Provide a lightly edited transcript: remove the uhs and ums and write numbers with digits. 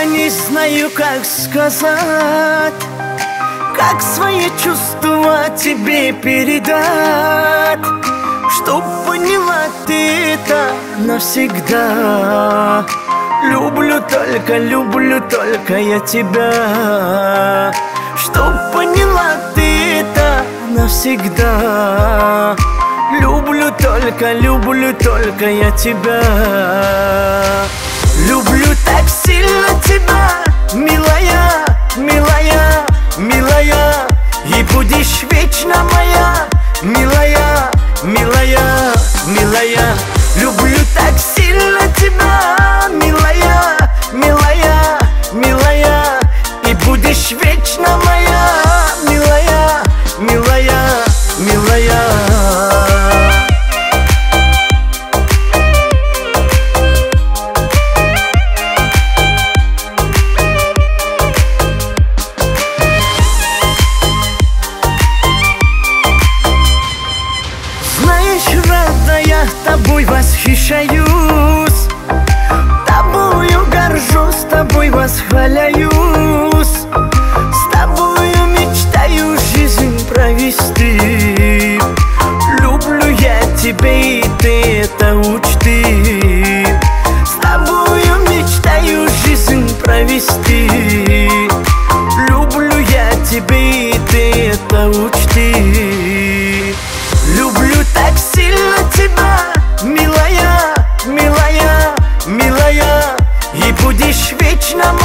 Я не знаю, как сказать, как свои чувства тебе передать, чтоб поняла ты это навсегда. Люблю только я тебя, чтоб поняла ты это навсегда. Люблю только я тебя. Люблю так сильно тебя, милая, милая, милая, и будешь вечно моя, милая, милая, милая. Люблю так сильно тебя, милая, милая, милая, и будешь вечно моя, милая, милая, милая. Я тобой восхищаюсь, тобою горжусь, тобой восхваляюсь, с тобою мечтаю жизнь провести. Люблю я тебя, и ты это учти. С тобою мечтаю жизнь провести. Люблю я тебя, и ты это учти. Люблю так сильно тебя, милая, милая, милая, и будешь вечно